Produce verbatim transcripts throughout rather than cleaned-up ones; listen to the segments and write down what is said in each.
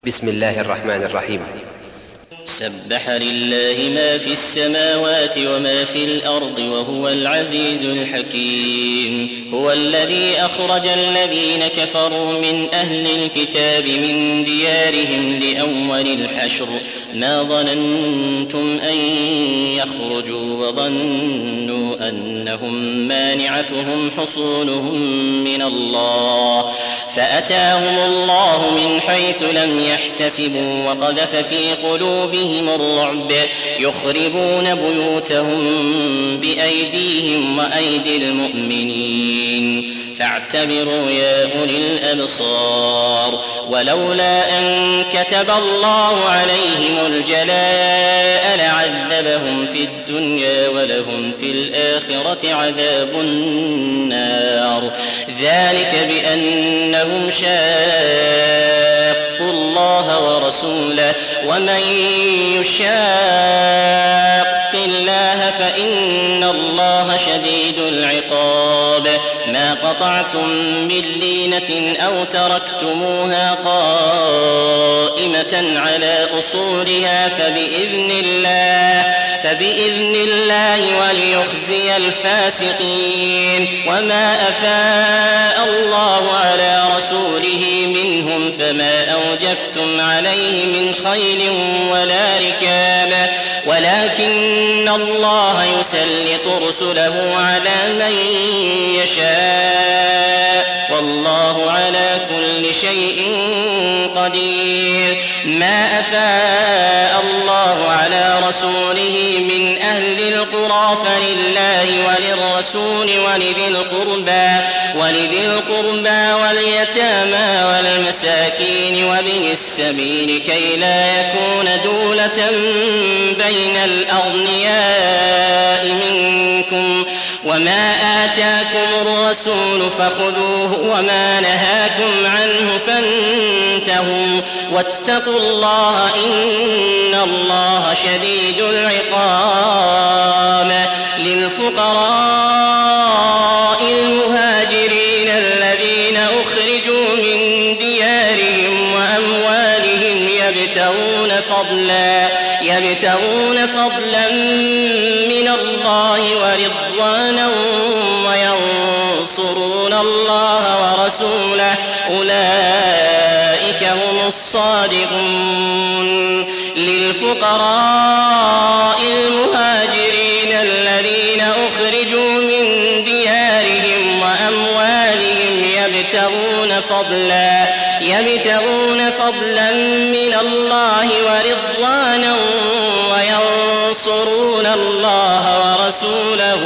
بسم الله الرحمن الرحيم. سبح لله ما في السماوات وما في الأرض وهو العزيز الحكيم. هو الذي أخرج الذين كفروا من أهل الكتاب من ديارهم لأول الحشر ما ظننتم أن يخرجوا وظنوا أنهم مانعتهم حصونهم من الله فأتاهم الله من حيث لم يحتسبوا وقذف في قلوبهم الرعب يخربون بيوتهم بأيديهم وأيدي المؤمنين فاعتبروا يا أولي الأبصار. ولولا أن كتب الله عليهم الجلاء لعذبهم في الدنيا ولهم في الآخرة عذاب النار ذلك بأنهم شاقوا الله ورسوله ومن يشاق الله فإن الله شديد العقاب. ما قطعتم من لينة أو تركتموها قائمة على أصولها فبإذن الله فبإذن الله وليخزي الفاسقين. وما أفاء الله على رسوله منهم فما أوجفتم عليه من خيل ولا ركاب ولكن الله يسلط رسله على من يشاء والله على كل شيء قدير. ما أفاء الله على رسوله من أهل القرى فلله وللرسول ولذي القربى ولذي القربى واليتامى والمساكين وابن السبيل كي لا يكون دولة بين الأغنياء منكم. وما آتاكم الرسول فخذوه وما نهاكم عنه فانتهوا واتقوا الله إن الله شديد العقاب. للفقراء المهاجرين الذين أخرجوا من ديارهم وأموالهم يبتغون فضلا يبتغون فضلا من الله ورضوانا وينصرون الله ورسوله أولئك هم الصادقون. للفقراء المهاجرين الذين أخرجوا من ديارهم وأموالهم يبتغون فضلا يبتغون فضلا من الله ورضوانا وينصرون الله ورسوله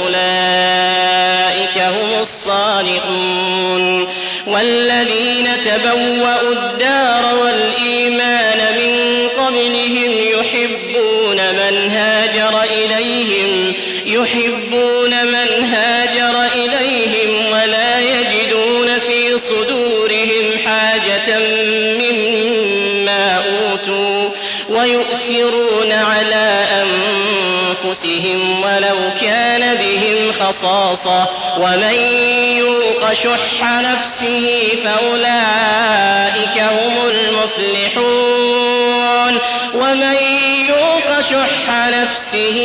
أولئك هم الصادقون. والذين تبوأوا الدار والإيمان من قبلهم يحبون من هاجر إليهم يحبون من هاجر إليهم ولا يجدون في صدورهم حاجة مما أوتوا ويؤثرون على أنفسهم ولو كان بهم خصاصة ومن يوق شح نفسه فأولئك هم المفلحون. ومن يوق شح نفسه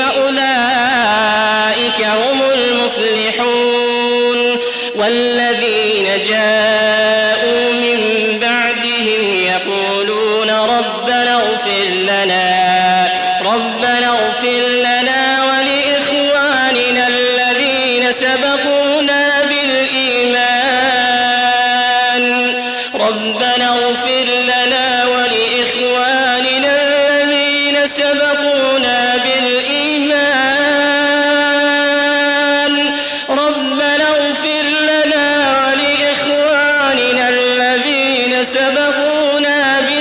فأولئك هم المفلحون. والذين جاءوا من بعدهم يقولون ربنا اغفر لنا ربنا اغفر لنا ولإخواننا الذين سبقونا بالإيمان ربنا اغفر لنا ولإخواننا الذين سبقونا بالإيمان ربنا اغفر لنا ولإخواننا الذين سبقونا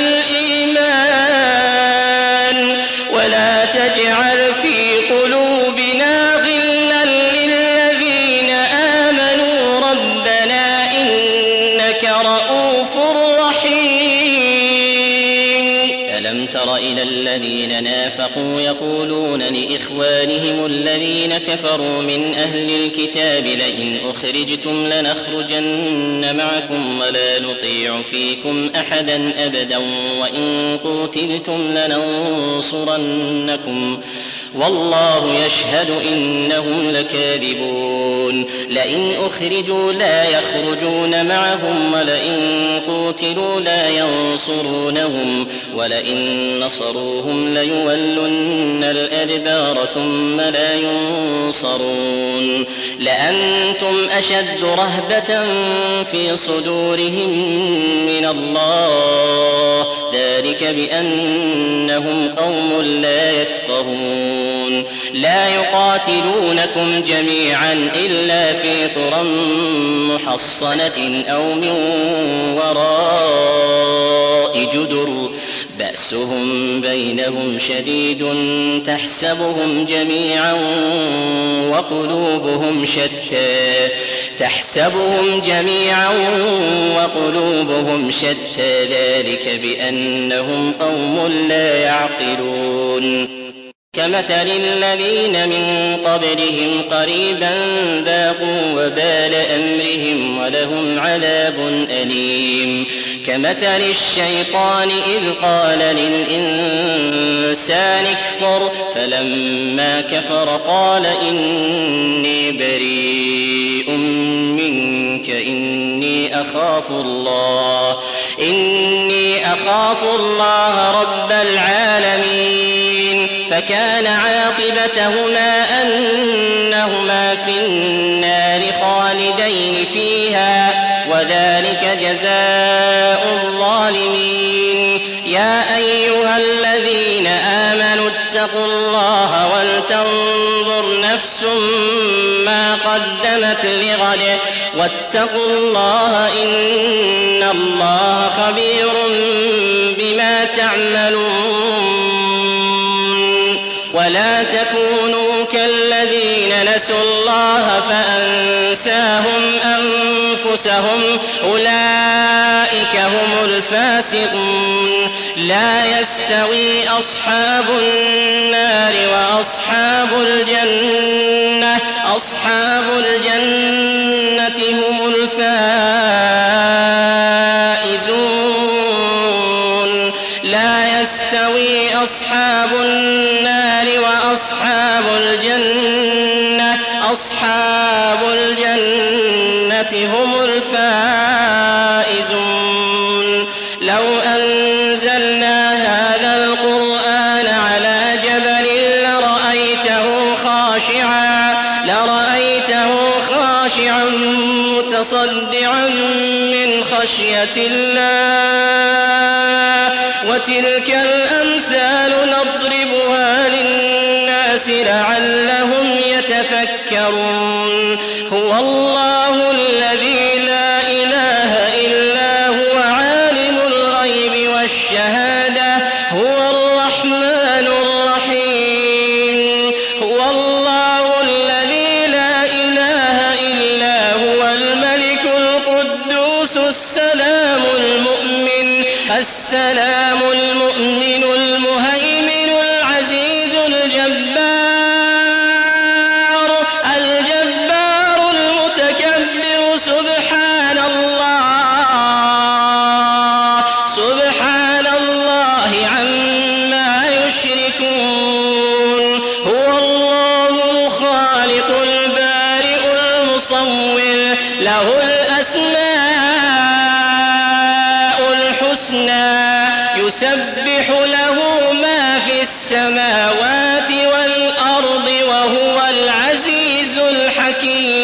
بالإيمان ولا تجعل في قلوبنا غلا للذين آمنوا ربنا إنك رؤوف رحيم. ألم ألم تر إلى الذين نافقوا يقولون لإخوانهم الذين كفروا من أهل الكتاب لئن أخرجتم لنخرجن معكم ولا نطيع فيكم أحدا أبدا وإن قوتلتم لننصرنكم والله يشهد إنهم لكاذبون لئن أخرجوا لا يخرجون معهم ولئن قوتلوا لا ينصرونهم ولئن نصروهم ليولن الأدبار ثم لا ينصرون لأنتم أشد رهبة في صدورهم من الله ذلك بأنهم قوم لا يفقهون لا يقاتلونكم جميعا إلا في قرى محصنة أو من وراء جدر بأسهم بينهم شديد تحسبهم جميعا وقلوبهم شتى تحسبهم جميعا وقلوبهم شتى ذلك بأنهم قوم لا يعقلون كمثل الذين من قبلهم قريبا ذاقوا وبال أمرهم ولهم عذاب أليم كمثل الشيطان إذ قال للإنسان اكفر فلما كفر قال إني بريء منك إني أخاف الله إني أخاف الله رب العالمين فكان عاقبتهما أنهما في النار خالدين فيها وذلك جزاء الظالمين يا أيها الذين آمنوا اتقوا الله ولتنظر نفس ما قدمت لغد واتقوا الله إن الله خبير بما تعملون ولا تكونوا كالذين نسوا الله فأنساهم أنفسهم أولئك هم الفاسقون لا يستوي أصحاب النار وأصحاب الجنة أصحاب الجنة هم الفائزون لا يستوي أصحاب النار وأصحاب الجنة أصحاب الجنة هم الفائزون لو أنزلنا هذا القرآن على جبل لرأيته خاشعا لرأيته خاشعا متصدعا من خشية الله وتلك الأمثال نضربها للناس لعلهم يتفكرون هو الله الذي لا إله إلا هو عالم الغيب والشهادة هو الرحمن الرحيم هو الله الذي لا إله إلا هو الملك القدوس السلام المؤمن السلام المؤمن المهيمن العزيز الجبار الجبار المتكبر سبحان الله سبحان الله عما يشركون هو الله الخالق البارئ المصور له الأسماء الحسنى يسبح له ما في السماوات والأرض وهو العزيز الحكيم